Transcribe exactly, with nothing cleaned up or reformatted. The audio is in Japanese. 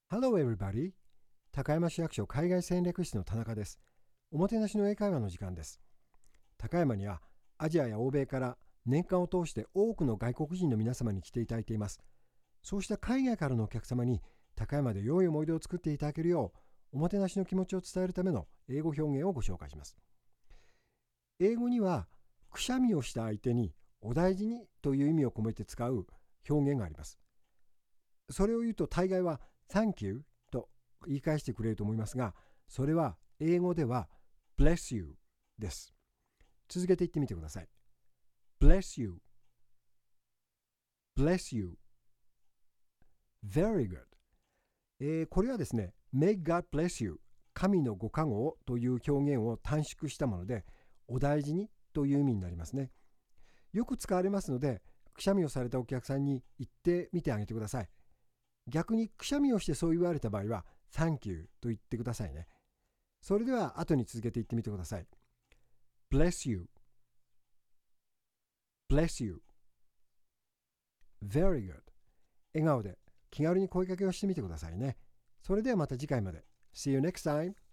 Hello everybody! 高山市役所海外戦略室の田中です。おもてなしの英会話の時間です。高山にはアジアや欧米から年間を通して多くの外国人の皆様に来ていただいています。そうした海外からのお客様に高山で良い思い出を作っていただけるよう、おもてなしの気持ちを伝えるための英語表現をご紹介します。英語にはくしゃみをした相手にお大事にという意味を込めて使う表現があります。それを言うと大概は Thank you と言い返してくれると思いますが、それは英語では Bless you です。続けて言ってみてください。Bless you Bless you Very good、えー、これはですね May God bless you 神のご加護という表現を短縮したもので、お大事にという意味になりますね。よく使われますので、くしゃみをされたお客さんに言ってみてあげてください。逆にくしゃみをしてそう言われた場合は Thank you と言ってくださいね。それでは後に続けて言ってみてください。 Bless you Bless you Very good。 笑顔で気軽に声かけをしてみてくださいね。それではまた次回まで。See you next time!